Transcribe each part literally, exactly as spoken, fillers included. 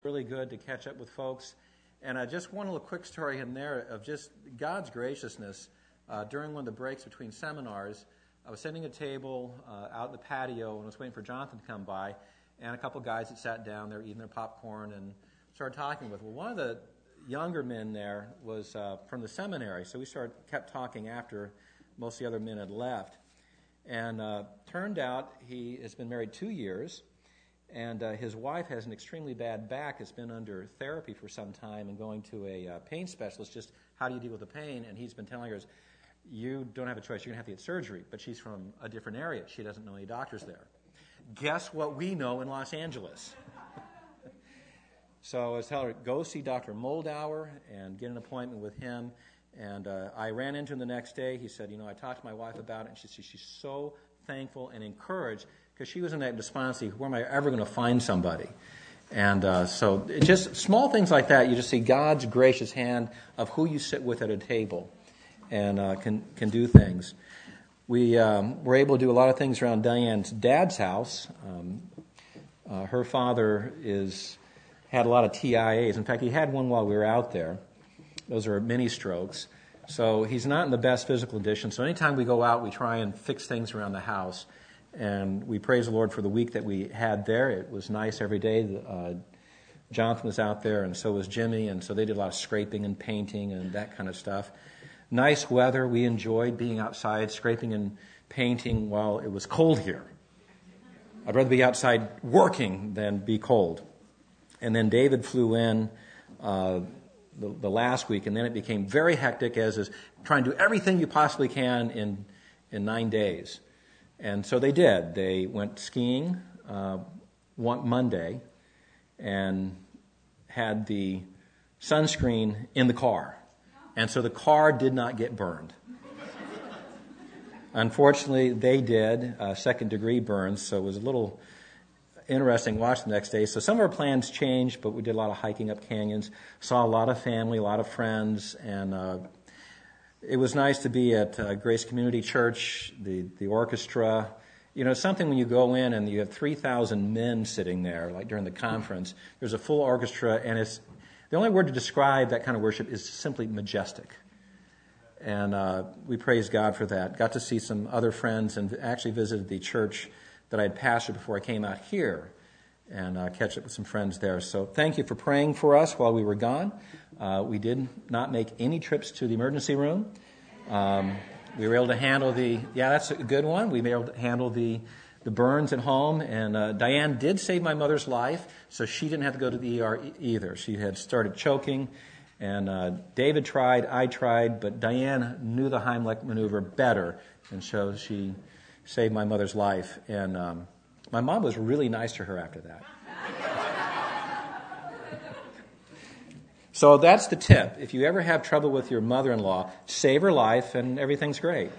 really good to catch up with folks. And I just one little quick story in there of just God's graciousness. Uh, during one of the breaks between seminars, I was sitting at a table uh, out in the patio and was waiting for Jonathan to come by, and a couple guys had sat down there eating their popcorn and started talking with. Well, one of the younger men there was uh, from the seminary, so we started kept talking after most of the other men had left. And uh, turned out he has been married two years, and uh, his wife has an extremely bad back. Has been under therapy for some time and going to a uh, pain specialist. Just how do you deal with the pain? And he's been telling her, you don't have a choice. You're going to have to get surgery. But she's from a different area. She doesn't know any doctors there. Guess what we know in Los Angeles? So I was telling her, go see Doctor Moldauer and get an appointment with him. And uh, I ran into him the next day. He said, you know, I talked to my wife about it, and she said she's so thankful and encouraged because she was in that despondency, where am I ever going to find somebody? And uh, so it just small things like that, you just see God's gracious hand of who you sit with at a table and uh, can can do things. We um, were able to do a lot of things around Diane's dad's house. Um, uh, her father is had a lot of T I As. In fact, he had one while we were out there. Those are mini strokes. So he's not in the best physical condition. So anytime we go out, we try and fix things around the house. And we praise the Lord for the week that we had there. It was nice every day. Uh, Jonathan was out there, and so was Jimmy. And so they did a lot of scraping and painting and that kind of stuff. Nice weather. We enjoyed being outside, scraping and painting while it was cold here. I'd rather be outside working than be cold. And then David flew in uh, the, the last week, and then it became very hectic, as is trying to do everything you possibly can in in nine days. And so they did. They went skiing uh, one Monday and had the sunscreen in the car. And so the car did not get burned. Unfortunately, they did, uh, second-degree burns, so it was a little interesting watch the next day. So some of our plans changed, but we did a lot of hiking up canyons, saw a lot of family, a lot of friends, and uh, it was nice to be at uh, Grace Community Church, the, the orchestra. You know, something when you go in and you have three thousand men sitting there, like during the conference, there's a full orchestra, and it's the only word to describe that kind of worship is simply majestic. And uh, we praise God for that. Got to see some other friends and actually visited the church that I had pastored before I came out here and uh, catch up with some friends there. So thank you for praying for us while we were gone. Uh, we did not make any trips to the emergency room. Um, we were able to handle the, yeah, that's a good one. We were able to handle the, the burns at home. And uh, Diane did save my mother's life, so she didn't have to go to the E R e- either. She had started choking. And uh, David tried, I tried, but Diane knew the Heimlich maneuver better. And so she saved my mother's life. And um, my mom was really nice to her after that. So that's the tip. If you ever have trouble with your mother-in-law, save her life and everything's great.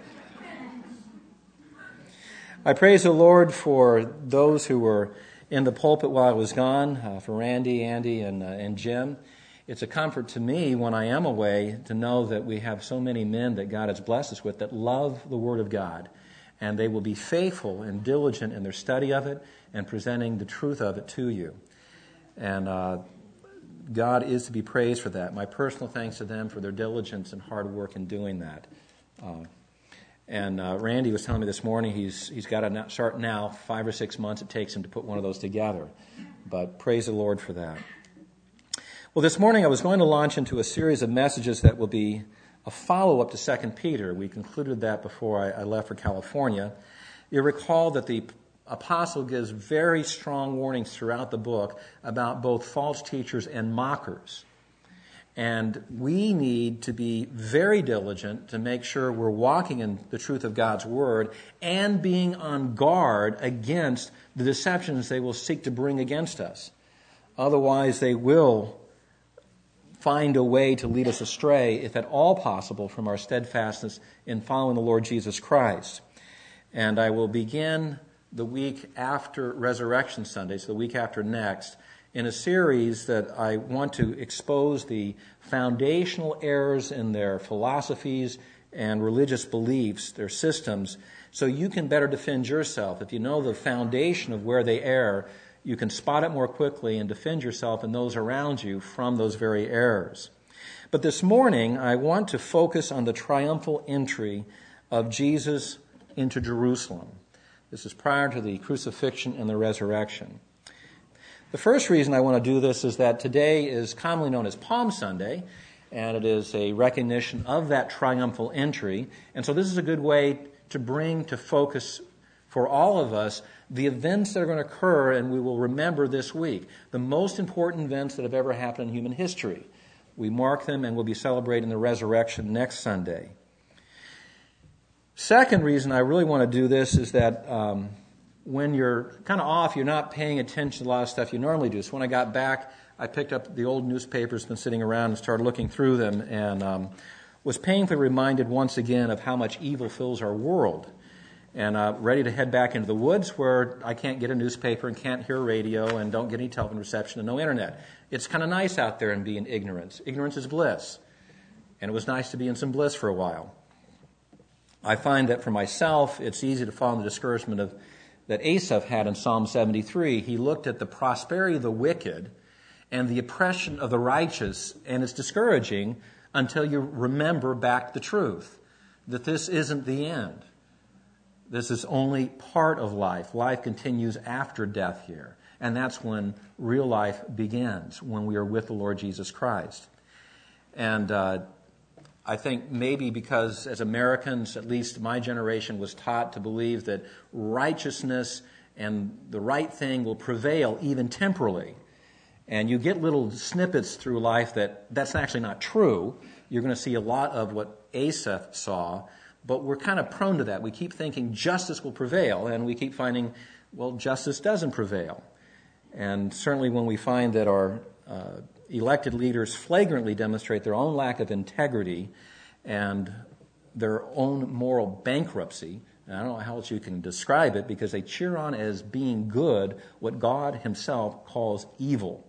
I praise the Lord for those who were in the pulpit while I was gone, uh, for Randy, Andy, and, uh, and Jim. It's a comfort to me when I am away to know that we have so many men that God has blessed us with that love the Word of God. And they will be faithful and diligent in their study of it and presenting the truth of it to you. And uh, God is to be praised for that. My personal thanks to them for their diligence and hard work in doing that. Uh, and uh, Randy was telling me this morning he's he's got to start now, five or six months it takes him to put one of those together. But praise the Lord for that. Well, this morning I was going to launch into a series of messages that will be a follow-up to Second Peter. We concluded that before I, I left for California. You recall that the apostle gives very strong warnings throughout the book about both false teachers and mockers. And we need to be very diligent to make sure we're walking in the truth of God's Word and being on guard against the deceptions they will seek to bring against us. Otherwise, they will find a way to lead us astray, if at all possible, from our steadfastness in following the Lord Jesus Christ. And I will begin the week after Resurrection Sunday, so the week after next, in a series that I want to expose the foundational errors in their philosophies and religious beliefs, their systems, so you can better defend yourself. If you know the foundation of where they err, you can spot it more quickly and defend yourself and those around you from those very errors. But this morning, I want to focus on the triumphal entry of Jesus into Jerusalem. This is prior to the crucifixion and the resurrection. The first reason I want to do this is that today is commonly known as Palm Sunday, and it is a recognition of that triumphal entry. And so this is a good way to bring to focus for all of us the events that are going to occur and we will remember this week. The most important events that have ever happened in human history. We mark them and we'll be celebrating the resurrection next Sunday. Second reason I really want to do this is that um, when you're kind of off, you're not paying attention to a lot of stuff you normally do. So when I got back, I picked up the old newspapers, been sitting around and started looking through them, and um, was painfully reminded once again of how much evil fills our world. And uh, ready to head back into the woods where I can't get a newspaper and can't hear radio and don't get any telephone reception and no internet. It's kind of nice out there and be in ignorance. Ignorance is bliss. And it was nice to be in some bliss for a while. I find that for myself, it's easy to fall in the discouragement of that Asaph had in Psalm seventy-three. He looked at the prosperity of the wicked and the oppression of the righteous, and it's discouraging until you remember back the truth, that this isn't the end. This is only part of life. Life continues after death here. And that's when real life begins, when we are with the Lord Jesus Christ. And uh, I think maybe because as Americans, at least my generation, was taught to believe that righteousness and the right thing will prevail even temporally. And you get little snippets through life that that's actually not true. You're going to see a lot of what Asaph saw. But we're kind of prone to that. We keep thinking justice will prevail, and we keep finding, well, justice doesn't prevail. And certainly when we find that our uh, elected leaders flagrantly demonstrate their own lack of integrity and their own moral bankruptcy, and I don't know how else you can describe it, because they cheer on as being good what God himself calls evil.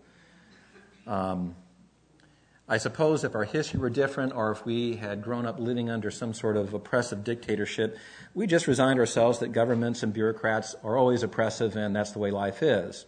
Um I suppose if our history were different, or if we had grown up living under some sort of oppressive dictatorship, we just resigned ourselves that governments and bureaucrats are always oppressive and that's the way life is.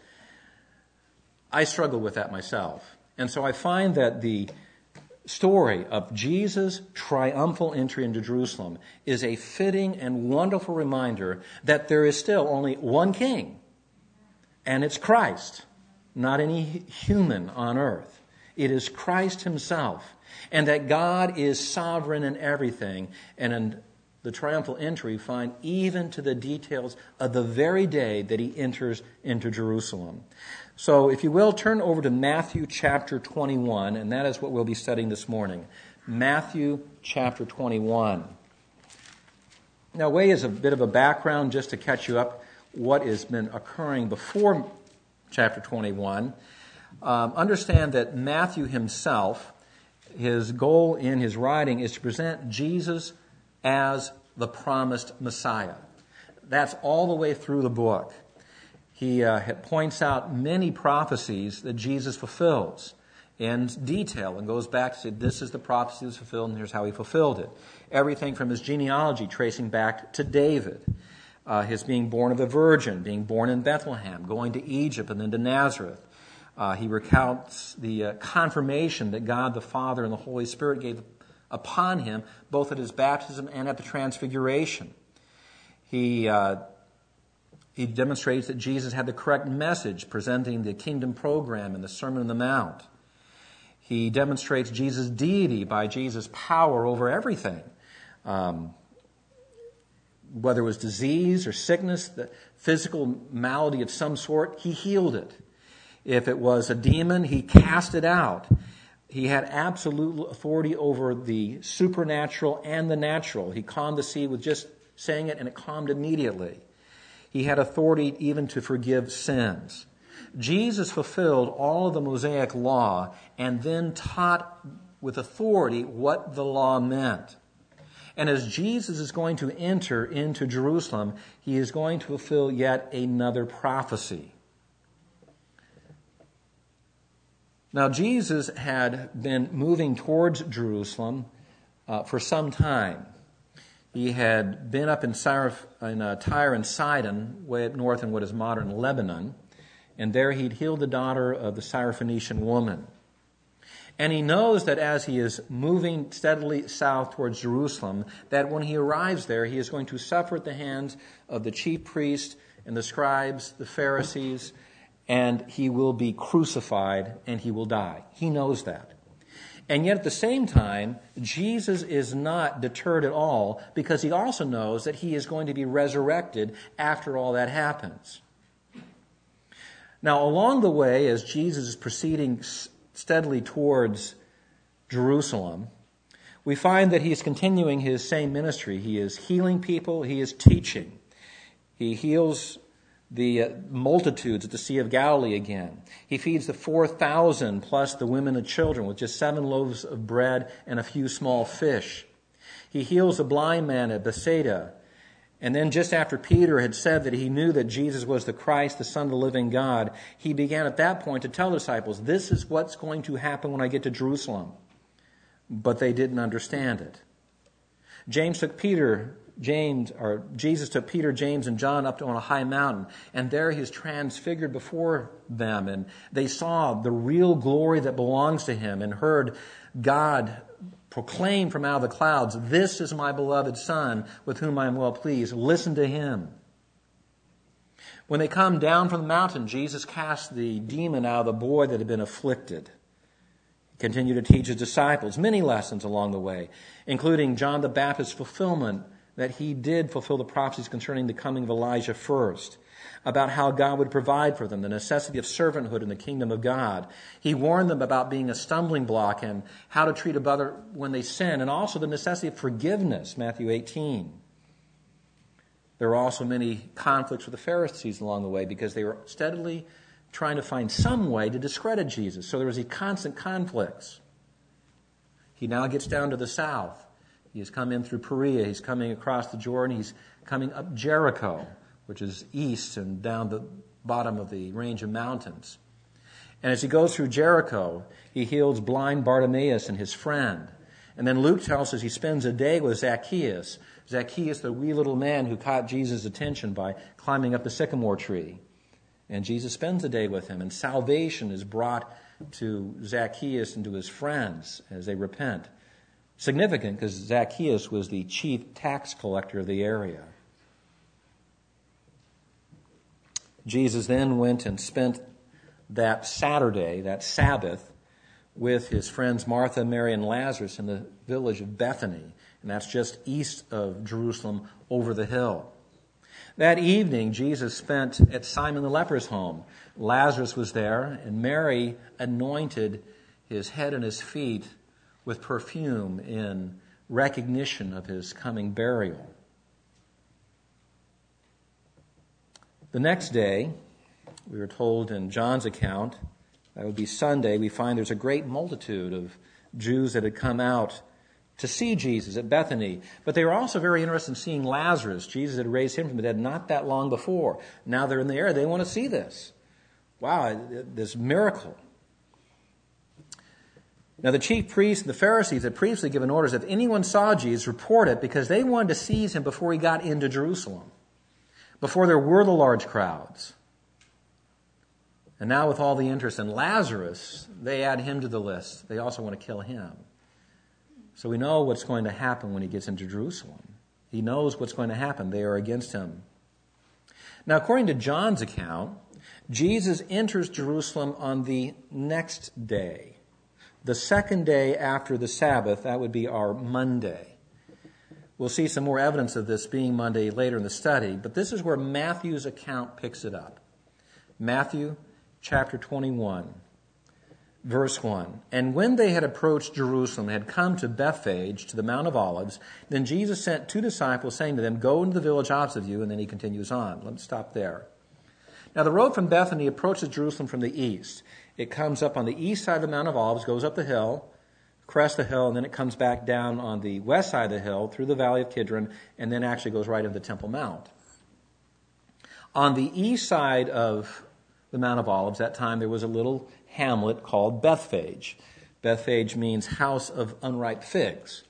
I struggle with that myself. And so I find that the story of Jesus' triumphal entry into Jerusalem is a fitting and wonderful reminder that there is still only one king, and it's Christ, not any human on earth. It is Christ himself, and that God is sovereign in everything. And in the triumphal entry, we find even to the details of the very day that he enters into Jerusalem. So if you will, turn over to Matthew chapter twenty-one, and that is what we'll be studying this morning. Matthew chapter twenty-one. Now, way is a bit of a background just to catch you up what has been occurring before chapter twenty-one. Um, understand that Matthew himself, his goal in his writing is to present Jesus as the promised Messiah. That's all the way through the book. He uh, points out many prophecies that Jesus fulfills in detail and goes back to say, this is the prophecy that was fulfilled and here's how he fulfilled it. Everything from his genealogy tracing back to David, uh, his being born of a virgin, being born in Bethlehem, going to Egypt and then to Nazareth. Uh, he recounts the uh, confirmation that God the Father and the Holy Spirit gave upon him, both at his baptism and at the transfiguration. He uh, he demonstrates that Jesus had the correct message, presenting the kingdom program and the Sermon on the Mount. He demonstrates Jesus' deity by Jesus' power over everything. Um, whether it was disease or sickness, the physical malady of some sort, he healed it. If it was a demon, he cast it out. He had absolute authority over the supernatural and the natural. He calmed the sea with just saying it, and it calmed immediately. He had authority even to forgive sins. Jesus fulfilled all of the Mosaic law and then taught with authority what the law meant. And as Jesus is going to enter into Jerusalem, he is going to fulfill yet another prophecy. Now, Jesus had been moving towards Jerusalem uh, for some time. He had been up in, Syr- in uh, Tyre and Sidon, way up north in what is modern Lebanon. And there he'd healed the daughter of the Syrophoenician woman. And he knows that as he is moving steadily south towards Jerusalem, that when he arrives there, he is going to suffer at the hands of the chief priests and the scribes, the Pharisees, and he will be crucified and he will die. He knows that. And yet at the same time, Jesus is not deterred at all, because he also knows that he is going to be resurrected after all that happens. Now, along the way, as Jesus is proceeding steadily towards Jerusalem, we find that he is continuing his same ministry. He is healing people. He is teaching. He heals the multitudes at the Sea of Galilee again. He feeds the four thousand plus the women and children with just seven loaves of bread and a few small fish. He heals the blind man at Bethsaida. And then just after Peter had said that he knew that Jesus was the Christ, the Son of the living God, he began at that point to tell the disciples, this is what's going to happen when I get to Jerusalem. But they didn't understand it. James took Peter, James, or Jesus took Peter, James, and John up on a high mountain, and there he is transfigured before them, and they saw the real glory that belongs to him, and heard God proclaim from out of the clouds, this is my beloved Son, with whom I am well pleased. Listen to him. When they come down from the mountain, Jesus cast the demon out of the boy that had been afflicted. He continued to teach his disciples many lessons along the way, including John the Baptist's fulfillment, that he did fulfill the prophecies concerning the coming of Elijah first, about how God would provide for them, the necessity of servanthood in the kingdom of God. He warned them about being a stumbling block and how to treat a brother when they sin, and also the necessity of forgiveness, Matthew eighteen. There were also many conflicts with the Pharisees along the way because they were steadily trying to find some way to discredit Jesus. So there was these constant conflicts. He now gets down to the south. He has come in through Perea. He's coming across the Jordan. He's coming up Jericho, which is east and down the bottom of the range of mountains. And as he goes through Jericho, he heals blind Bartimaeus and his friend. And then Luke tells us he spends a day with Zacchaeus. Zacchaeus, the wee little man who caught Jesus' attention by climbing up the sycamore tree. And Jesus spends a day with him, and salvation is brought to Zacchaeus and to his friends as they repent. Significant because Zacchaeus was the chief tax collector of the area. Jesus then went and spent that Saturday, that Sabbath, with his friends Martha, Mary, and Lazarus in the village of Bethany. And that's just east of Jerusalem over the hill. That evening, Jesus spent at Simon the leper's home. Lazarus was there, and Mary anointed his head and his feet with perfume in recognition of his coming burial. The next day, we were told in John's account, that would be Sunday, we find there's a great multitude of Jews that had come out to see Jesus at Bethany. But they were also very interested in seeing Lazarus. Jesus had raised him from the dead not that long before. Now they're in the area. They want to see this. Wow, this miracle. Now the chief priests and the Pharisees had previously given orders, if anyone saw Jesus, report it, because they wanted to seize him before he got into Jerusalem, before there were the large crowds. And now with all the interest in Lazarus, they add him to the list. They also want to kill him. So we know what's going to happen when he gets into Jerusalem. He knows what's going to happen. They are against him. Now, according to John's account, Jesus enters Jerusalem on the next day. The second day after the Sabbath, that would be our Monday. We'll see some more evidence of this being Monday later in the study, but this is where Matthew's account picks it up. Matthew chapter twenty-one. Verse one, and when they had approached Jerusalem, had come to Bethphage, to the Mount of Olives, then Jesus sent two disciples, saying to them, go into the village opposite you, and then he continues on. Let's stop there. Now the road from Bethany approaches Jerusalem from the east. It comes up on the east side of the Mount of Olives, goes up the hill, crests the hill, and then it comes back down on the west side of the hill, through the valley of Kidron, and then actually goes right into the Temple Mount. On the east side of the Mount of Olives, that time there was a little hamlet called Bethphage. Bethphage means house of unripe figs.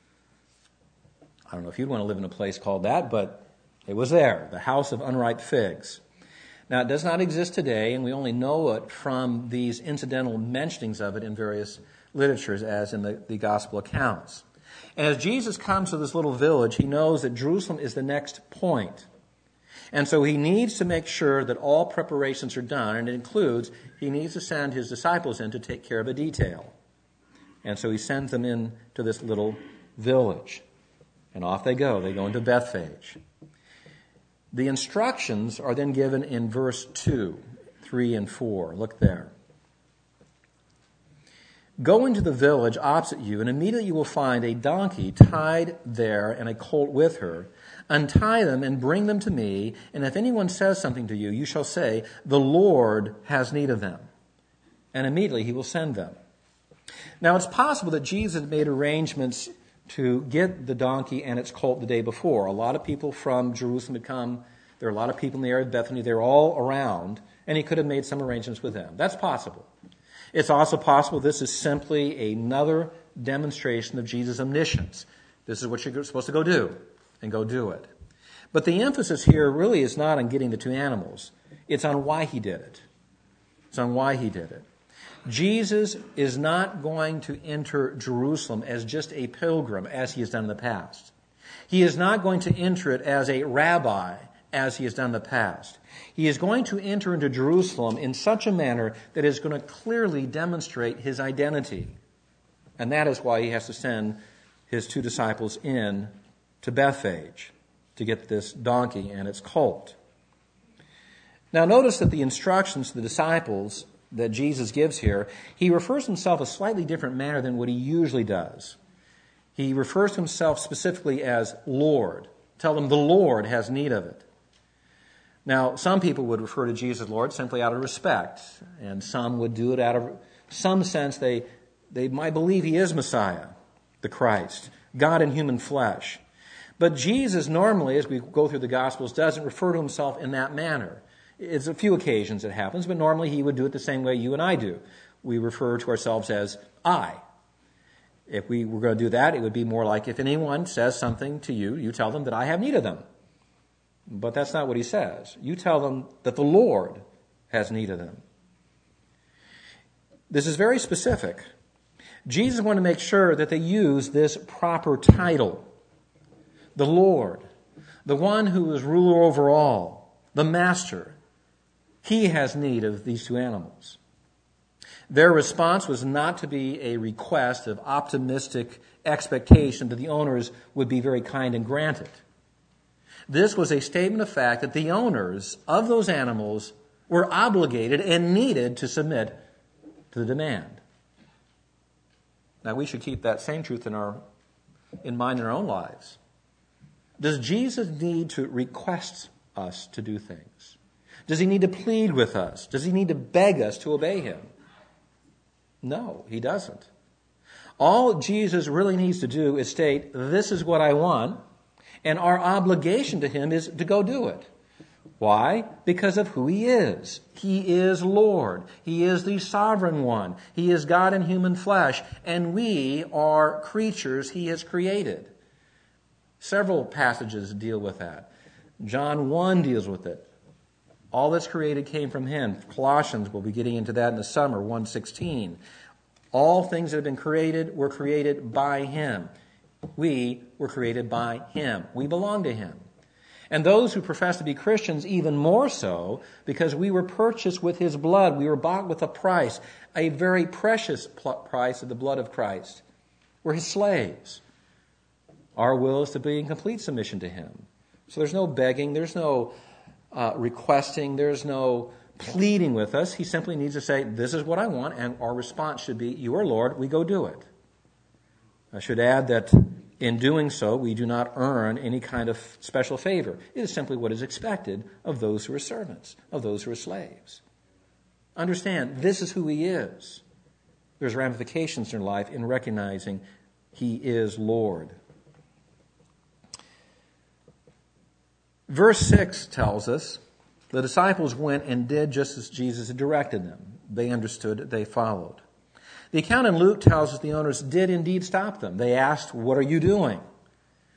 I don't know if you'd want to live in a place called that, but it was there, the house of unripe figs. Now, it does not exist today, and we only know it from these incidental mentionings of it in various literatures, as in the, the gospel accounts. And as Jesus comes to this little village, he knows that Jerusalem is the next point. And so he needs to make sure that all preparations are done, and it includes he needs to send his disciples in to take care of a detail. And so he sends them in to this little village. And off they go. They go into Bethphage. The instructions are then given in verse two, three, and four. Look there. Go into the village opposite you, and immediately you will find a donkey tied there and a colt with her. Untie them and bring them to me, and if anyone says something to you, you shall say, the Lord has need of them. And immediately he will send them. Now, it's possible that Jesus made arrangements to get the donkey and its colt the day before. A lot of people from Jerusalem had come. There are a lot of people in the area of Bethany. They're all around, and he could have made some arrangements with them. That's possible. It's also possible this is simply another demonstration of Jesus' omniscience. This is what you're supposed to go do, and go do it. But the emphasis here really is not on getting the two animals. It's on why he did it. It's on why he did it. Jesus is not going to enter Jerusalem as just a pilgrim, as he has done in the past. He is not going to enter it as a rabbi, as he has done in the past. He is going to enter into Jerusalem in such a manner that is going to clearly demonstrate his identity. And that is why he has to send his two disciples in to Bethphage to get this donkey and its colt. Now notice that the instructions to the disciples that Jesus gives here, he refers to himself a slightly different manner than what he usually does. He refers to himself specifically as Lord. Tell them the Lord has need of it. Now, some people would refer to Jesus as Lord simply out of respect, and some would do it out of some sense they, they might believe he is Messiah, the Christ, God in human flesh. But Jesus normally, as we go through the Gospels, doesn't refer to himself in that manner. It's a few occasions it happens, but normally he would do it the same way you and I do. We refer to ourselves as I. If we were going to do that, it would be more like if anyone says something to you, you tell them that I have need of them. But that's not what he says. You tell them that the Lord has need of them. This is very specific. Jesus wanted to make sure that they use this proper title. The Lord, the one who is ruler over all, the Master. He has need of these two animals. Their response was not to be a request of optimistic expectation that the owners would be very kind and grant it. This was a statement of fact that the owners of those animals were obligated and needed to submit to the demand. Now, we should keep that same truth in our in mind in our own lives. Does Jesus need to request us to do things? Does he need to plead with us? Does he need to beg us to obey him? No, he doesn't. All Jesus really needs to do is state, this is what I want, and our obligation to him is to go do it. Why? Because of who he is. He is Lord. He is the sovereign one. He is God in human flesh, and we are creatures he has created. Several passages deal with that. John one deals with it. All that's created came from him. Colossians, we'll be getting into that in the summer, one sixteen. All things that have been created were created by him. We were created by him. We belong to him. And those who profess to be Christians even more so, because we were purchased with his blood. We were bought with a price, a very precious price of the blood of Christ. We're his slaves. Our will is to be in complete submission to him. So there's no begging, there's no uh, requesting, there's no pleading with us. He simply needs to say, this is what I want, and our response should be, you are Lord, we go do it. I should add that in doing so, we do not earn any kind of special favor. It is simply what is expected of those who are servants, of those who are slaves. Understand, this is who he is. There's ramifications in life in recognizing he is Lord. Verse six tells us, the disciples went and did just as Jesus had directed them. They understood it, they followed. The account in Luke tells us the owners did indeed stop them. They asked, what are you doing?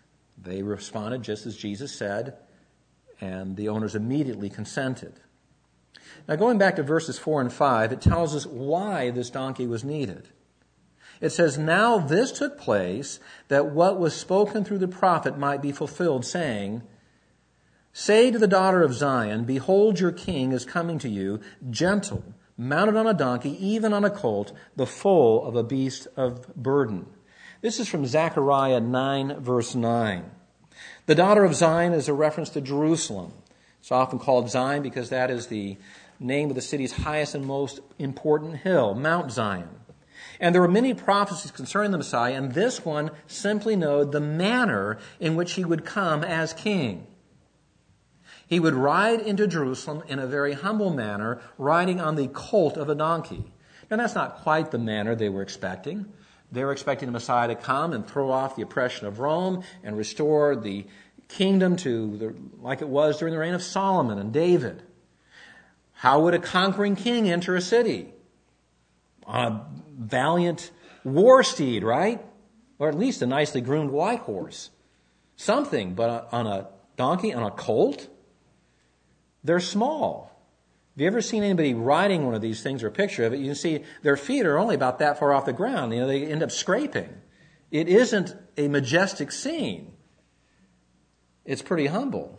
They responded just as Jesus said, and the owners immediately consented. Now, going back to verses four and five, it tells us why this donkey was needed. It says, "Now this took place, that what was spoken through the prophet might be fulfilled, saying, Say to the daughter of Zion, Behold, your king is coming to you, gentle, mounted on a donkey, even on a colt, the foal of a beast of burden." This is from Zechariah nine, verse nine. The daughter of Zion is a reference to Jerusalem. It's often called Zion because that is the name of the city's highest and most important hill, Mount Zion. And there were many prophecies concerning the Messiah, and this one simply noted the manner in which he would come as king. He would ride into Jerusalem in a very humble manner, riding on the colt of a donkey. Now, that's not quite the manner they were expecting. They were expecting the Messiah to come and throw off the oppression of Rome and restore the kingdom to the, like it was during the reign of Solomon and David. How would a conquering king enter a city? On a valiant war steed, right? Or at least a nicely groomed white horse. Something, but on a donkey, on a colt? They're small. Have you ever seen anybody riding one of these things or a picture of it? You can see their feet are only about that far off the ground. You know, they end up scraping. It isn't a majestic scene. It's pretty humble.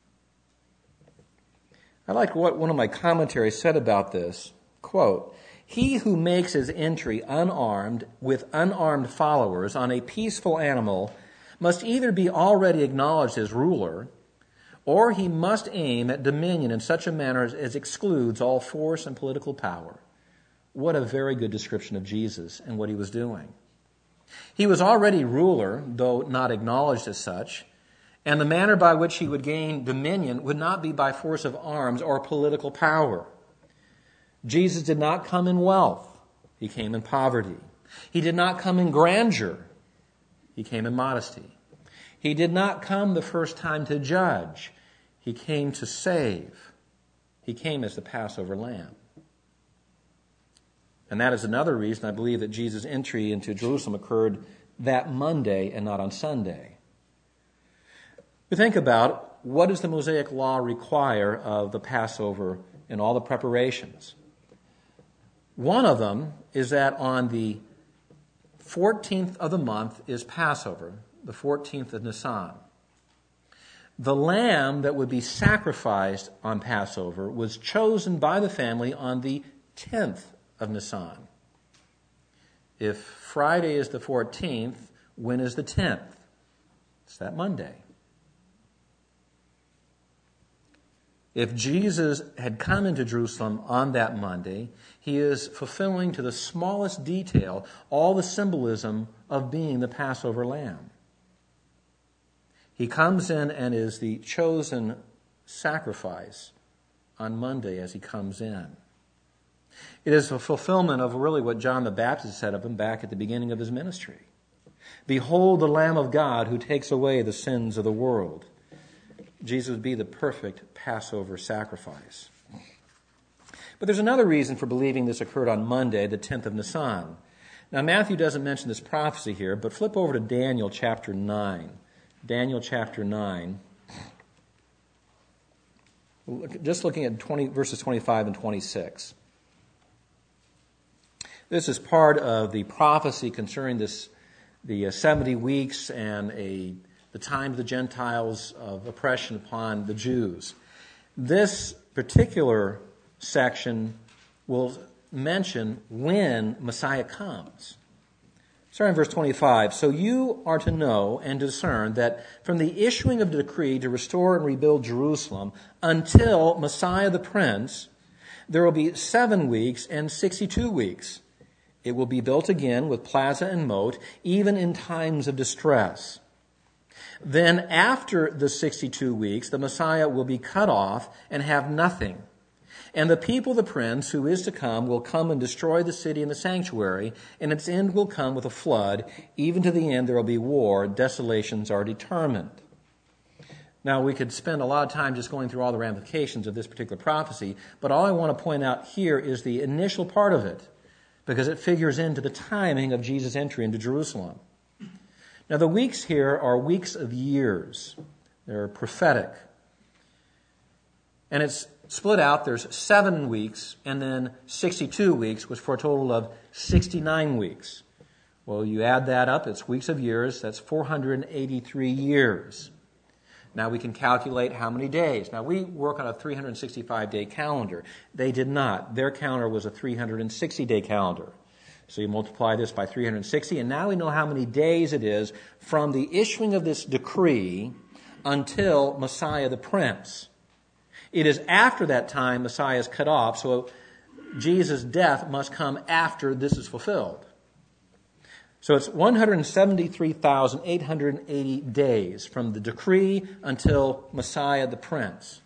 I like what one of my commentaries said about this. Quote, "He who makes his entry unarmed with unarmed followers on a peaceful animal must either be already acknowledged as ruler, or he must aim at dominion in such a manner as, as excludes all force and political power." What a very good description of Jesus and what he was doing. He was already ruler, though not acknowledged as such, and the manner by which he would gain dominion would not be by force of arms or political power. Jesus did not come in wealth. He came in poverty. He did not come in grandeur. He came in modesty. He did not come the first time to judge. He came to save. He came as the Passover lamb. And that is another reason I believe that Jesus' entry into Jerusalem occurred that Monday and not on Sunday. We think about, what does the Mosaic law require of the Passover and all the preparations? One of them is that on the fourteenth of the month is Passover, the fourteenth of Nisan. The lamb that would be sacrificed on Passover was chosen by the family on the tenth of Nisan. If Friday is the fourteenth, when is the tenth? It's that Monday. If Jesus had come into Jerusalem on that Monday, he is fulfilling to the smallest detail all the symbolism of being the Passover lamb. He comes in and is the chosen sacrifice on Monday as he comes in. It is a fulfillment of really what John the Baptist said of him back at the beginning of his ministry. "Behold the Lamb of God who takes away the sins of the world." Jesus would be the perfect Passover sacrifice. But there's another reason for believing this occurred on Monday, the tenth of Nisan. Now, Matthew doesn't mention this prophecy here, but flip over to Daniel chapter nine. Daniel chapter nine. Just looking at twenty, verses twenty-five and twenty-six. This is part of the prophecy concerning this, the seventy weeks and a the time of the Gentiles of oppression upon the Jews. This particular section will mention when Messiah comes. Starting in verse twenty-five, "So you are to know and discern that from the issuing of the decree to restore and rebuild Jerusalem until Messiah the Prince, there will be seven weeks and sixty-two weeks. It will be built again with plaza and moat, even in times of distress. Then after the sixty-two weeks, the Messiah will be cut off and have nothing. And the people of the prince who is to come will come and destroy the city and the sanctuary, and its end will come with a flood. Even to the end there will be war. Desolations are determined." Now, we could spend a lot of time just going through all the ramifications of this particular prophecy, but all I want to point out here is the initial part of it, because it figures into the timing of Jesus' entry into Jerusalem. Now, the weeks here are weeks of years. They're prophetic. And it's split out, there's seven weeks and then sixty-two weeks, which for a total of sixty-nine weeks. Well, you add that up, it's weeks of years, that's four hundred eighty-three years. Now we can calculate how many days. Now we work on a three hundred sixty-five day calendar. They did not. Their calendar was a three hundred sixty day calendar. So you multiply this by three hundred sixty, and now we know how many days it is from the issuing of this decree until Messiah the Prince. It is after that time Messiah is cut off, so Jesus' death must come after this is fulfilled. So it's one hundred seventy-three thousand eight hundred eighty days from the decree until Messiah the Prince.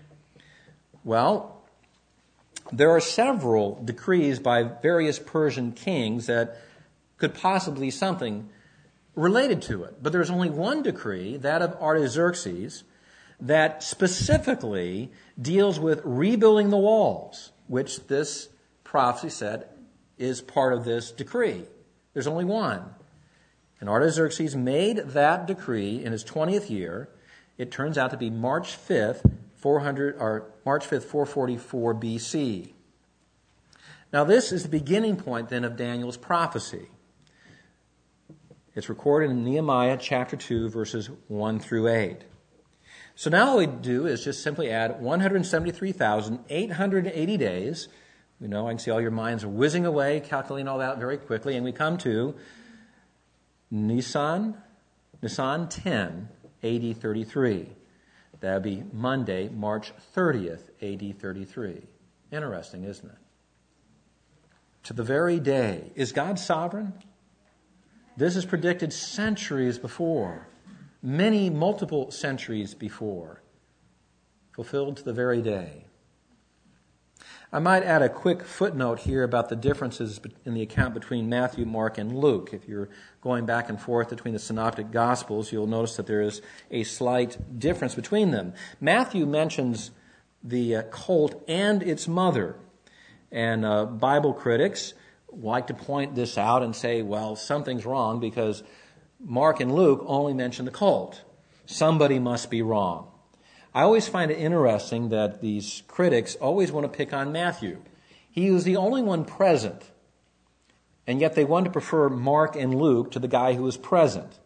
Well, there are several decrees by various Persian kings that could possibly be something related to it. But there's only one decree, that of Artaxerxes, that specifically deals with rebuilding the walls, which this prophecy said is part of this decree. There's only one. And Artaxerxes made that decree in his twentieth year. It turns out to be March fifth, four hundred, or March fifth, four forty-four B C. Now this is the beginning point then of Daniel's prophecy. It's recorded in Nehemiah chapter two, verses one through eight. So now all we do is just simply add one hundred seventy-three thousand eight hundred eighty days. You know, I can see all your minds are whizzing away, calculating all that very quickly, and we come to Nisan, Nisan ten, A D thirty-three. That would be Monday, March thirtieth, A D thirty-three. Interesting, isn't it? To the very day. Is God sovereign? This is predicted centuries before. Many, multiple centuries before. Fulfilled to the very day. I might add a quick footnote here about the differences in the account between Matthew, Mark, and Luke. If you're going back and forth between the synoptic gospels, you'll notice that there is a slight difference between them. Matthew mentions the uh, colt and its mother. And uh, Bible critics like to point this out and say, well, something's wrong because Mark and Luke only mention the colt. Somebody must be wrong. I always find it interesting that these critics always want to pick on Matthew. He was the only one present, and yet they want to prefer Mark and Luke to the guy who was present.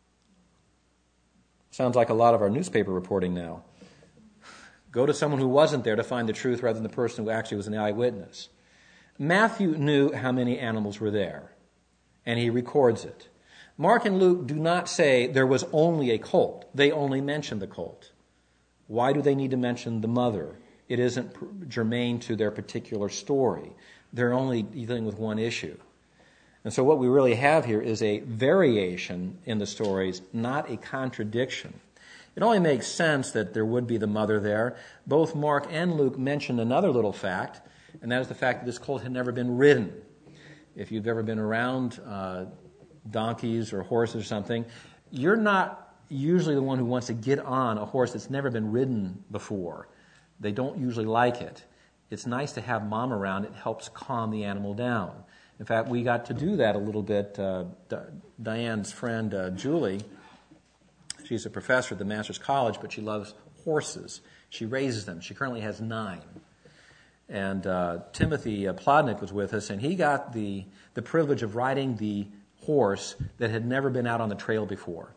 Sounds like a lot of our newspaper reporting now. Go to someone who wasn't there to find the truth rather than the person who actually was an eyewitness. Matthew knew how many animals were there, and he records it. Mark and Luke do not say there was only a colt. They only mention the colt. Why do they need to mention the mother? It isn't germane to their particular story. They're only dealing with one issue. And so what we really have here is a variation in the stories, not a contradiction. It only makes sense that there would be the mother there. Both Mark and Luke mention another little fact, and that is the fact that this colt had never been ridden. If you've ever been around uh, donkeys or horses or something, you're not usually the one who wants to get on a horse that's never been ridden before. They don't usually like it. It's nice to have mom around. It helps calm the animal down. In fact, we got to do that a little bit. Uh, D- Diane's friend, uh, Julie, she's a professor at the Master's College, but she loves horses. She raises them. She currently has nine. And uh, Timothy uh, Plodnick was with us, and he got the, the privilege of riding the horse that had never been out on the trail before.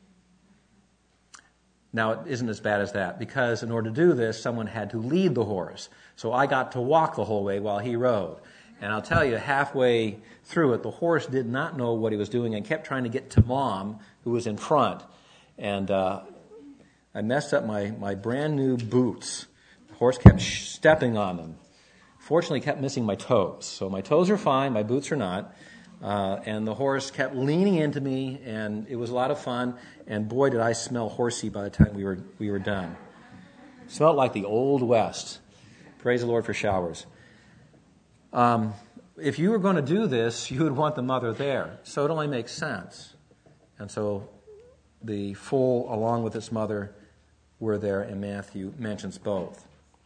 Now, it isn't as bad as that, because in order to do this, someone had to lead the horse. So I got to walk the whole way while he rode. And I'll tell you, halfway through it, the horse did not know what he was doing and kept trying to get to Mom, who was in front. And uh, I messed up my, my brand new boots. The horse kept sh- stepping on them. Fortunately, kept missing my toes. So my toes are fine, my boots are not. Uh, and the horse kept leaning into me, and it was a lot of fun. And boy, did I smell horsey by the time we were we were done. It smelled like the Old West. Praise the Lord for showers. Um, if you were going to do this, you would want the mother there. So it only makes sense. And so the foal, along with its mother, were there, and Matthew mentions both.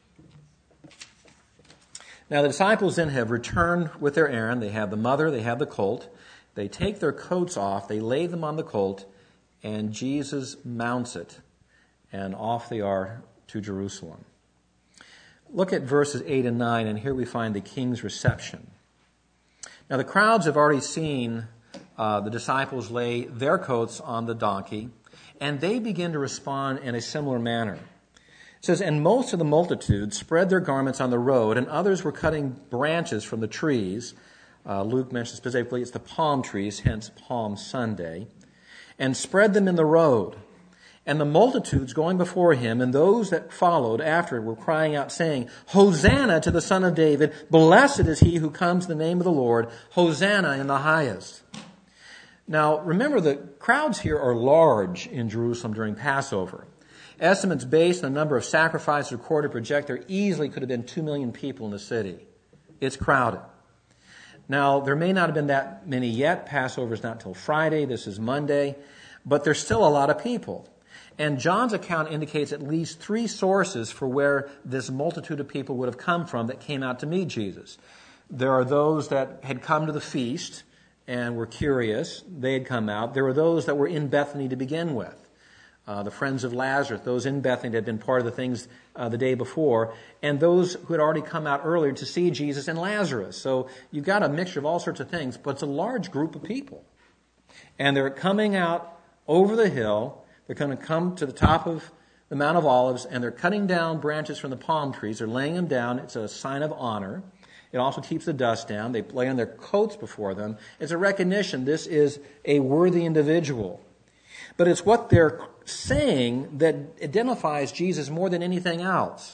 Now the disciples then have returned with their errand. They have the mother, they have the colt. They take their coats off, they lay them on the colt, and Jesus mounts it. And off they are to Jerusalem. look at verses eight and nine, and here we find the king's reception. Now the crowds have already seen uh, the disciples lay their coats on the donkey, and they begin to respond in a similar manner. It says, and most of the multitude spread their garments on the road, and others were cutting branches from the trees. Uh, Luke mentions specifically it's the palm trees, hence Palm Sunday, and spread them in the road. And the multitudes going before him and those that followed after were crying out, saying, Hosanna to the Son of David. Blessed is he who comes in the name of the Lord. Hosanna in the highest. Now, remember, the crowds here are large in Jerusalem during Passover. Estimates based on the number of sacrifices recorded project there easily could have been two million people in the city. It's crowded. Now, there may not have been that many yet. Passover is not till Friday. This is Monday. But there's still a lot of people. And John's account indicates at least three sources for where this multitude of people would have come from that came out to meet Jesus. There are those that had come to the feast and were curious. They had come out. There were those that were in Bethany to begin with. Uh, the friends of Lazarus, those in Bethany that had been part of the things uh, the day before, and those who had already come out earlier to see Jesus and Lazarus. So you've got a mixture of all sorts of things, but it's a large group of people. And they're coming out over the hill. They're going to come to the top of the Mount of Olives, and they're cutting down branches from the palm trees. They're laying them down. It's a sign of honor. It also keeps the dust down. They lay on their coats before them. It's a recognition this is a worthy individual. But it's what they're saying that identifies Jesus more than anything else.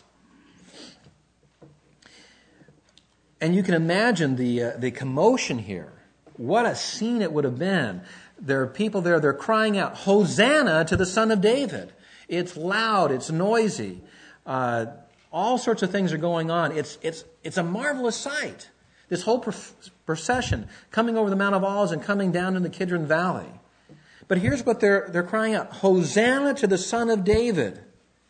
And you can imagine the uh, the commotion here. What a scene it would have been. There are people there, they're crying out, Hosanna to the Son of David. It's loud, it's noisy. Uh, all sorts of things are going on. It's it's it's a marvelous sight. This whole procession coming over the Mount of Olives and coming down in the Kidron Valley. But here's what they're they're crying out, Hosanna to the Son of David.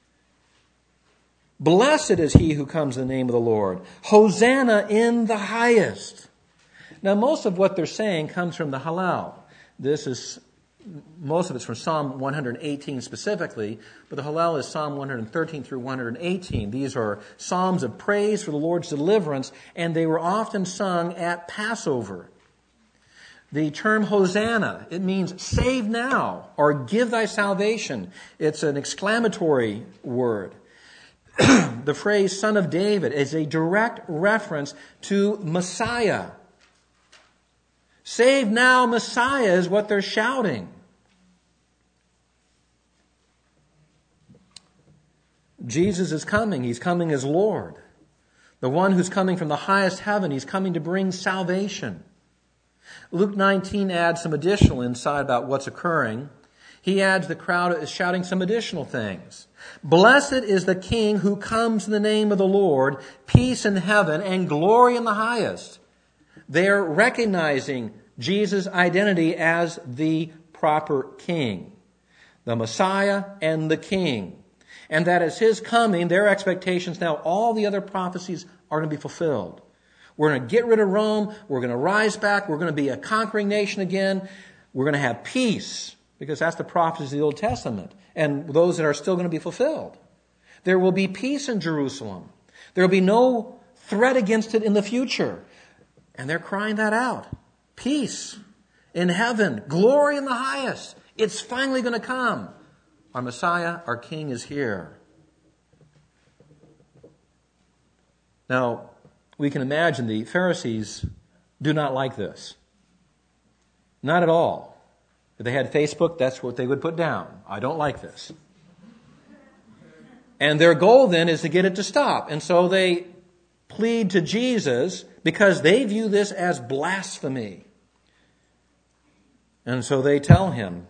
Blessed is he who comes in the name of the Lord. Hosanna in the highest. Now, most of what they're saying comes from the Hallel. This is, most of it's from Psalm one eighteen specifically, but the Hallel is Psalm one thirteen through one eighteen. These are psalms of praise for the Lord's deliverance, and they were often sung at Passover. The term Hosanna, it means save now or give thy salvation. It's an exclamatory word. The phrase Son of David is a direct reference to Messiah. Save now, Messiah is what they're shouting. Jesus is coming. He's coming as Lord. The one who's coming from the highest heaven. He's coming to bring salvation. Luke nineteen adds some additional insight about what's occurring. He adds the crowd is shouting some additional things. Blessed is the King who comes in the name of the Lord, peace in heaven and glory in the highest. They're recognizing Jesus' identity as the proper King, the Messiah and the King. And that as his coming, their expectations now, all the other prophecies are going to be fulfilled. We're going to get rid of Rome. We're going to rise back. We're going to be a conquering nation again. We're going to have peace, because that's the prophecies of the Old Testament, and those that are still going to be fulfilled. There will be peace in Jerusalem. There will be no threat against it in the future. And they're crying that out. Peace in heaven, glory in the highest. It's finally going to come. Our Messiah, our King is here. Now, we can imagine the Pharisees do not like this. Not at all. If they had Facebook, that's what they would put down. I don't like this. And their goal then is to get it to stop. And so they plead to Jesus because they view this as blasphemy. And so they tell him,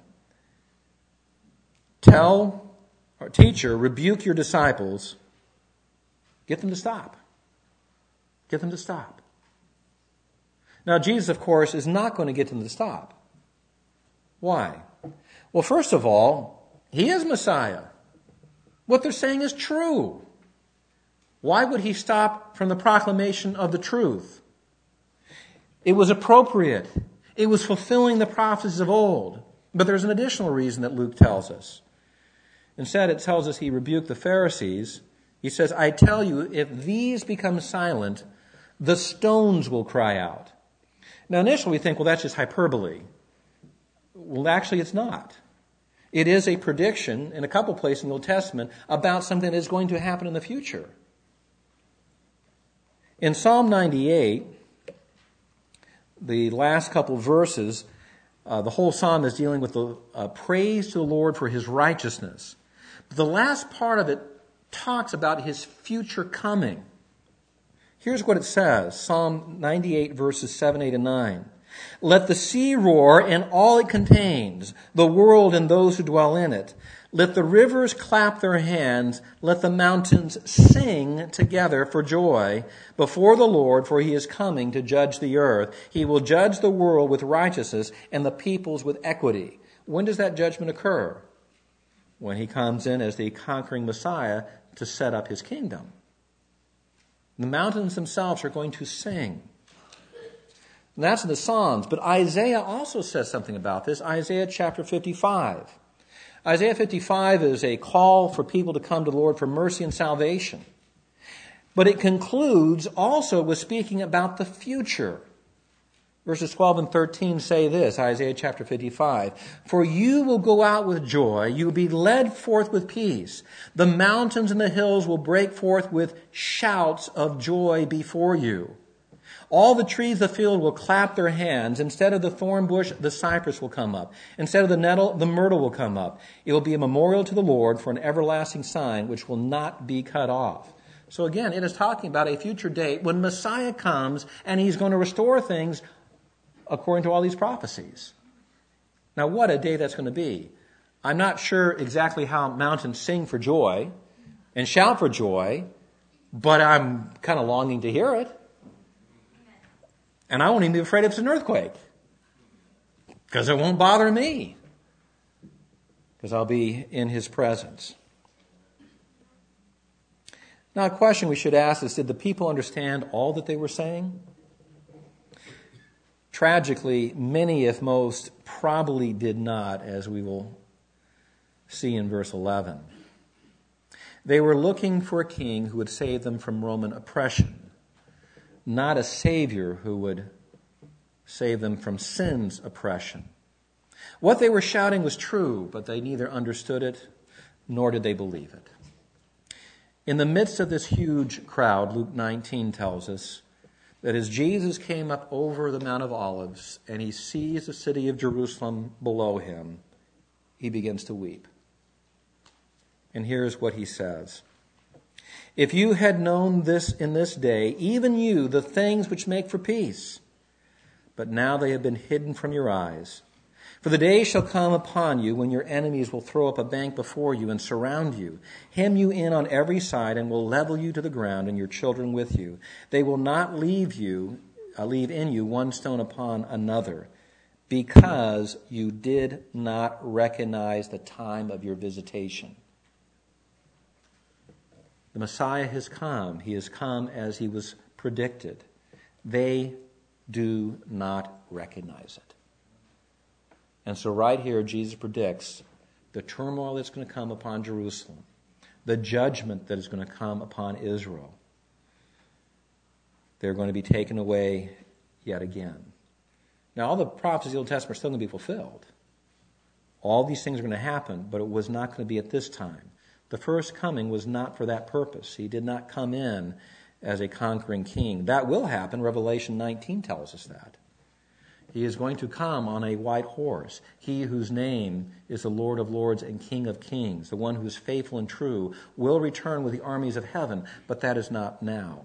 tell our teacher, rebuke your disciples, get them to stop. Get them to stop. Now, Jesus, of course, is not going to get them to stop. Why? Well, first of all, he is Messiah. What they're saying is true. Why would he stop from the proclamation of the truth? It was appropriate. It was fulfilling the prophecies of old. But there's an additional reason that Luke tells us. Instead, it tells us he rebuked the Pharisees He says, I tell you, if these become silent, the stones will cry out. Now, initially we think, well, that's just hyperbole. Well, actually, it's not. It is a prediction in a couple places in the Old Testament about something that is going to happen in the future. In Psalm ninety-eight, the last couple verses, uh, the whole psalm is dealing with the uh, praise to the Lord for his righteousness. But the last part of it talks about his future coming. Here's what it says, Psalm ninety-eight, verses seven, eight, and nine. Let the sea roar and all it contains, the world and those who dwell in it. Let the rivers clap their hands. Let the mountains sing together for joy before the Lord, for he is coming to judge the earth. He will judge the world with righteousness and the peoples with equity. When does that judgment occur? When he comes in as the conquering Messiah to set up his kingdom. The mountains themselves are going to sing. And that's in the Psalms. But Isaiah also says something about this. Isaiah chapter fifty-five. Isaiah fifty-five is a call for people to come to the Lord for mercy and salvation. But it concludes also with speaking about the future. Verses twelve and thirteen say this, Isaiah chapter fifty-five. For you will go out with joy, you will be led forth with peace. The mountains and the hills will break forth with shouts of joy before you. All the trees of the field will clap their hands. Instead of the thorn bush, the cypress will come up. Instead of the nettle, the myrtle will come up. It will be a memorial to the Lord for an everlasting sign which will not be cut off. So again, it is talking about a future date when Messiah comes and he's going to restore things according to all these prophecies. Now, what a day that's going to be. I'm not sure exactly how mountains sing for joy and shout for joy, but I'm kind of longing to hear it. And I won't even be afraid if it's an earthquake, because it won't bother me, because I'll be in his presence. Now, a question we should ask is, did the people understand all that they were saying? Tragically, many, if most, probably did not, as we will see in verse eleven. They were looking for a king who would save them from Roman oppression, not a Savior who would save them from sin's oppression. What they were shouting was true, but they neither understood it nor did they believe it. In the midst of this huge crowd, Luke nineteen tells us that as Jesus came up over the Mount of Olives and he sees the city of Jerusalem below him, he begins to weep. And here's what he says. If you had known this in this day, even you, the things which make for peace, but now they have been hidden from your eyes. For the day shall come upon you when your enemies will throw up a bank before you and surround you, hem you in on every side, and will level you to the ground, and your children with you. They will not leave you, uh, leave in you one stone upon another, because you did not recognize the time of your visitation. The Messiah has come. He has come as he was predicted. They do not recognize it. And so right here, Jesus predicts the turmoil that's going to come upon Jerusalem, the judgment that is going to come upon Israel. They're going to be taken away yet again. Now, all the prophecies of the Old Testament are still going to be fulfilled. All these things are going to happen, but it was not going to be at this time. The first coming was not for that purpose. He did not come in as a conquering king. That will happen. Revelation nineteen tells us that. He is going to come on a white horse. He whose name is the Lord of lords and King of kings, the one who is faithful and true, will return with the armies of heaven, but that is not now.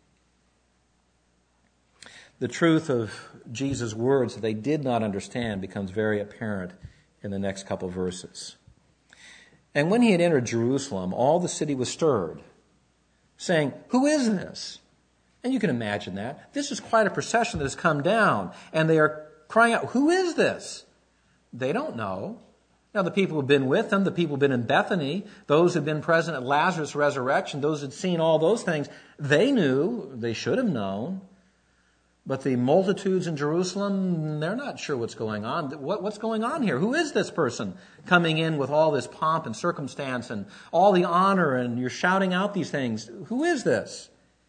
The truth of Jesus' words that they did not understand becomes very apparent in the next couple of verses. And when he had entered Jerusalem, all the city was stirred, saying, "Who is this?" And you can imagine that. This is quite a procession that has come down, and they are crying out, "Who is this?" They don't know. Now, the people who have been with them, the people who have been in Bethany, those who have been present at Lazarus' resurrection, those who had seen all those things, they knew, they should have known. But the multitudes in Jerusalem, they're not sure what's going on. What, what's going on here? Who is this person coming in with all this pomp and circumstance and all the honor, and you're shouting out these things? Who is this?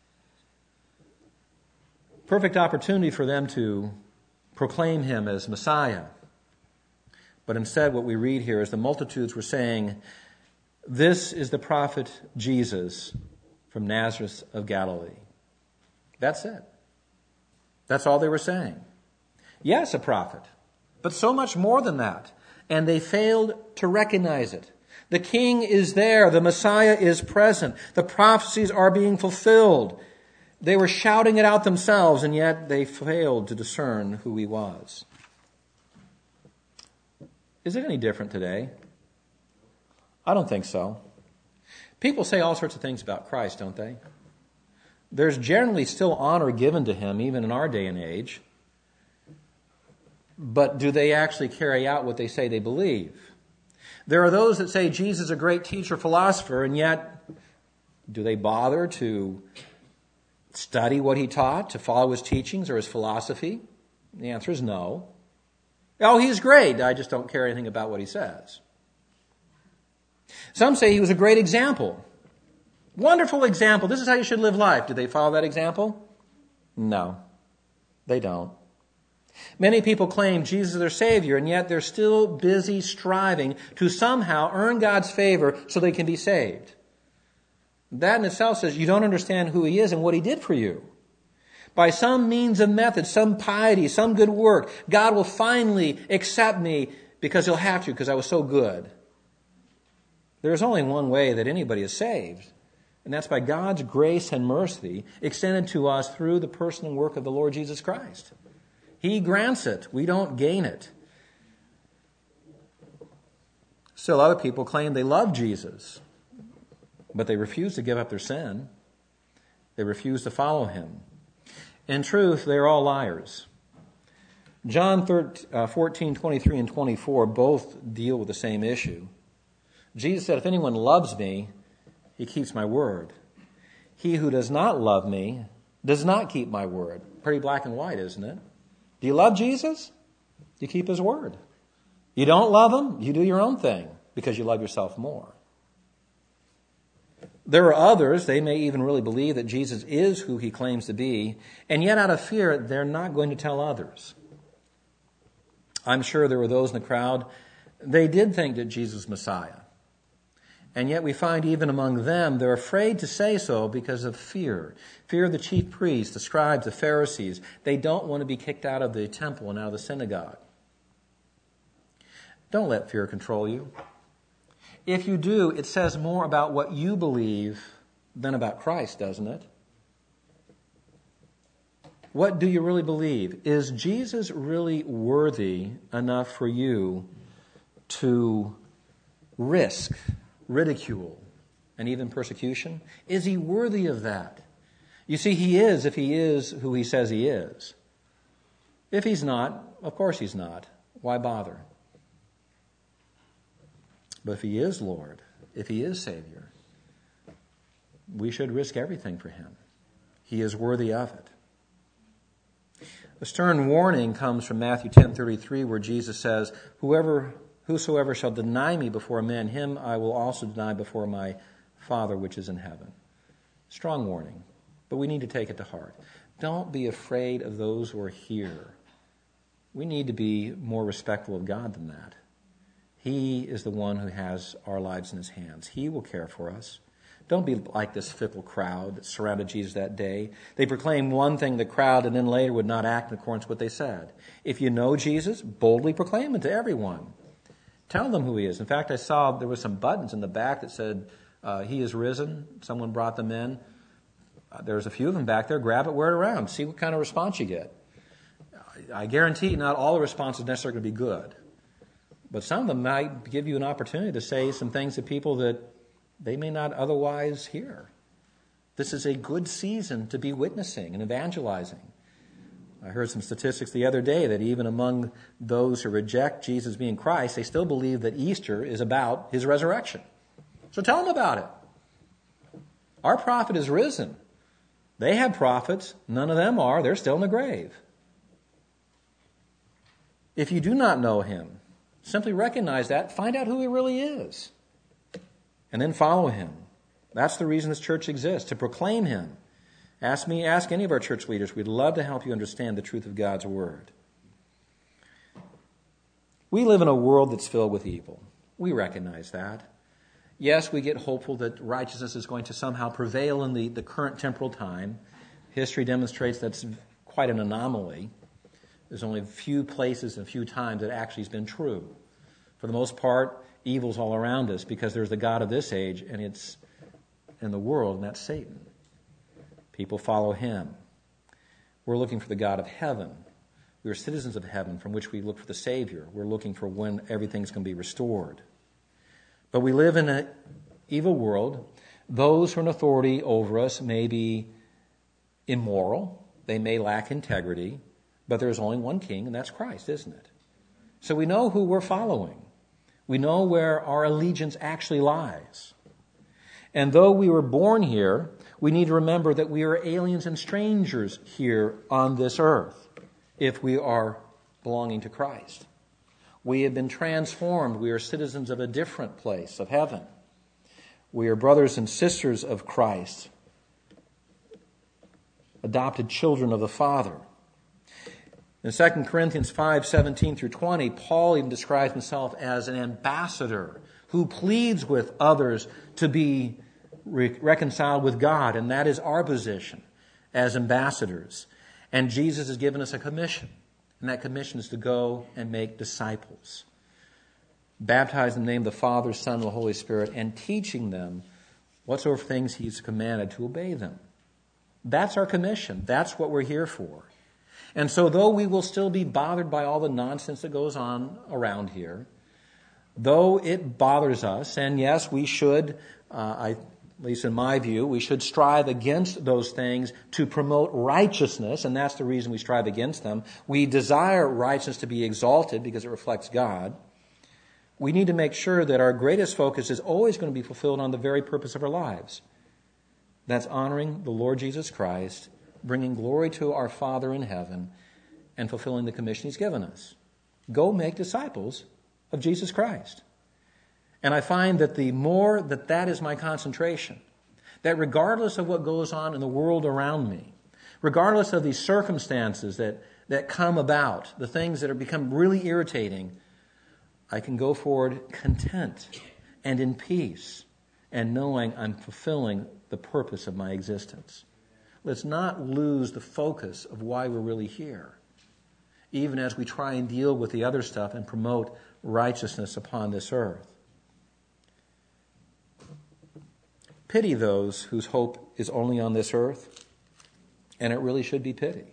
Perfect opportunity for them to proclaim him as Messiah. But instead what we read here is the multitudes were saying, "This is the prophet Jesus from Nazareth of Galilee." That's it. That's all they were saying. Yes, a prophet, but so much more than that. And they failed to recognize it. The king is there. The Messiah is present. The prophecies are being fulfilled. They were shouting it out themselves, and yet they failed to discern who he was. Is it any different today? I don't think so. People say all sorts of things about Christ, don't they? There's generally still honor given to him, even in our day and age. But do they actually carry out what they say they believe? There are those that say Jesus is a great teacher, philosopher, and yet do they bother to study what he taught, to follow his teachings or his philosophy? The answer is no. Oh, he's great. I just don't care anything about what he says. Some say he was a great example. Wonderful example. This is how you should live life. Do they follow that example? No, they don't. Many people claim Jesus is their Savior, and yet they're still busy striving to somehow earn God's favor so they can be saved. That in itself says you don't understand who he is and what he did for you. By some means and method, some piety, some good work, God will finally accept me because he'll have to, because I was so good. There's only one way that anybody is saved, and that's by God's grace and mercy extended to us through the person and work of the Lord Jesus Christ. He grants it. We don't gain it. Still, other people claim they love Jesus, but they refuse to give up their sin. They refuse to follow him. In truth, they're all liars. John fourteen, twenty-three and twenty-four both deal with the same issue. Jesus said, "If anyone loves me, he keeps my word. He who does not love me does not keep my word." Pretty black and white, isn't it? Do you love Jesus? You keep his word. You don't love him? You do your own thing because you love yourself more. There are others, they may even really believe that Jesus is who he claims to be, and yet out of fear, they're not going to tell others. I'm sure there were those in the crowd, they did think that Jesus was Messiah. And yet we find even among them, they're afraid to say so because of fear. Fear of the chief priests, the scribes, the Pharisees. They don't want to be kicked out of the temple and out of the synagogue. Don't let fear control you. If you do, it says more about what you believe than about Christ, doesn't it? What do you really believe? Is Jesus really worthy enough for you to risk ridicule and even persecution? Is he worthy of that? You see, he is if he is who he says he is. If he's not, of course he's not. Why bother? But if he is Lord, if he is Savior, we should risk everything for him. He is worthy of it. A stern warning comes from Matthew ten thirty-three, where Jesus says, "Whoever, whosoever shall deny me before men, him I will also deny before my Father which is in heaven." Strong warning, but we need to take it to heart. Don't be afraid of those who are here. We need to be more respectful of God than that. He is the one who has our lives in his hands. He will care for us. Don't be like this fickle crowd that surrounded Jesus that day. They proclaimed one thing, the crowd, and then later would not act in accordance with what they said. If you know Jesus, boldly proclaim it to everyone. Tell them who he is. In fact, I saw there were some buttons in the back that said, uh, he is risen. Someone brought them in. Uh, there's a few of them back there. Grab it, wear it around. See what kind of response you get. I guarantee not all the responses are necessarily going to be good. But some of them might give you an opportunity to say some things to people that they may not otherwise hear. This is a good season to be witnessing and evangelizing. I heard some statistics the other day that even among those who reject Jesus being Christ, they still believe that Easter is about his resurrection. So tell them about it. Our prophet is risen. They have prophets. None of them are. They're still in the grave. If you do not know him, simply recognize that. Find out who he really is. And then follow him. That's the reason this church exists, to proclaim him. Ask me, ask any of our church leaders. We'd love to help you understand the truth of God's word. We live in a world that's filled with evil. We recognize that. Yes, we get hopeful that righteousness is going to somehow prevail in the, the current temporal time. History demonstrates that's quite an anomaly. There's only a few places and a few times that actually has been true. For the most part, evil's all around us because there's the God of this age, and it's in the world, and that's Satan. People follow him. We're looking for the God of heaven. We are citizens of heaven from which we look for the Savior. We're looking for when everything's going to be restored. But we live in an evil world. Those who are in authority over us may be immoral. They may lack integrity. But there's only one king, and that's Christ, isn't it? So we know who we're following. We know where our allegiance actually lies. And though we were born here, we need to remember that we are aliens and strangers here on this earth if we are belonging to Christ. We have been transformed. We are citizens of a different place, of heaven. We are brothers and sisters of Christ, adopted children of the Father. In Second Corinthians five, seventeen through twenty, Paul even describes himself as an ambassador who pleads with others to be re- reconciled with God, and that is our position as ambassadors. And Jesus has given us a commission, and that commission is to go and make disciples, baptize in the name of the Father, Son, and the Holy Spirit, and teaching them whatsoever things he's commanded to obey them. That's our commission. That's what we're here for. And so though we will still be bothered by all the nonsense that goes on around here, though it bothers us, and yes, we should, uh, I, at least in my view, we should strive against those things to promote righteousness, and that's the reason we strive against them. We desire righteousness to be exalted because it reflects God. We need to make sure that our greatest focus is always going to be fulfilled on the very purpose of our lives. That's honoring the Lord Jesus Christ, bringing glory to our Father in heaven, and fulfilling the commission he's given us. Go make disciples of Jesus Christ. And I find that the more that that is my concentration, that regardless of what goes on in the world around me, regardless of these circumstances that, that come about, the things that have become really irritating, I can go forward content and in peace and knowing I'm fulfilling the purpose of my existence. Let's not lose the focus of why we're really here, even as we try and deal with the other stuff and promote righteousness upon this earth. Pity those whose hope is only on this earth, and it really should be pity.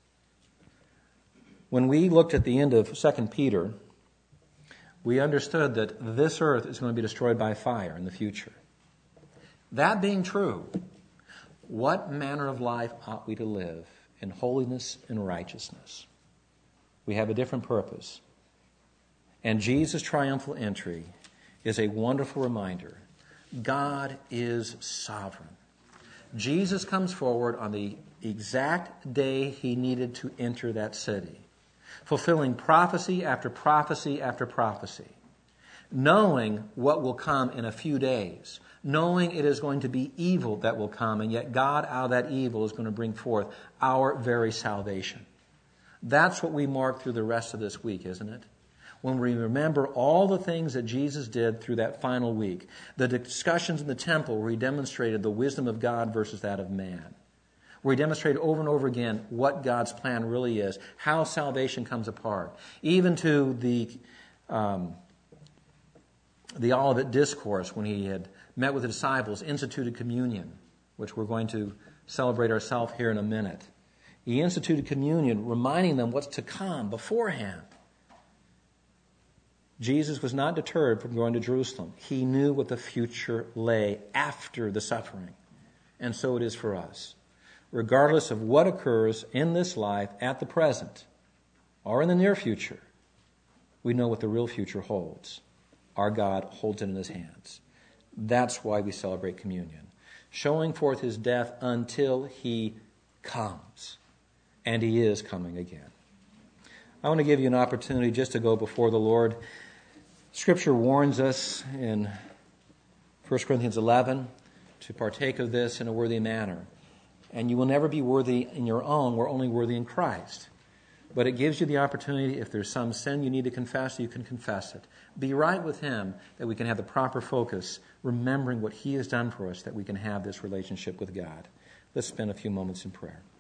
When we looked at the end of Second Peter, we understood that this earth is going to be destroyed by fire in the future. That being true, what manner of life ought we to live in holiness and righteousness? We have a different purpose. And Jesus' triumphal entry is a wonderful reminder. God is sovereign. Jesus comes forward on the exact day he needed to enter that city, fulfilling prophecy after prophecy after prophecy, knowing what will come in a few days, knowing it is going to be evil that will come, and yet God out of that evil is going to bring forth our very salvation. That's what we mark through the rest of this week, isn't it? When we remember all the things that Jesus did through that final week, the discussions in the temple where he demonstrated the wisdom of God versus that of man, where he demonstrated over and over again what God's plan really is, how salvation comes apart, even to the um, the Olivet Discourse when he had met with the disciples, instituted communion, which we're going to celebrate ourselves here in a minute. He instituted communion, reminding them what's to come beforehand. Jesus was not deterred from going to Jerusalem. He knew what the future lay after the suffering. And so it is for us. Regardless of what occurs in this life at the present or in the near future, we know what the real future holds. Our God holds it in his hands. That's why we celebrate communion. showing forth his death until he comes. And he is coming again. I want to give you an opportunity just to go before the Lord. Scripture warns us in First Corinthians eleven to partake of this in a worthy manner. And you will never be worthy in your own. We're only worthy in Christ. But it gives you the opportunity, if there's some sin you need to confess, you can confess it. Be right with him, that we can have the proper focus, remembering what he has done for us, that we can have this relationship with God. Let's spend a few moments in prayer.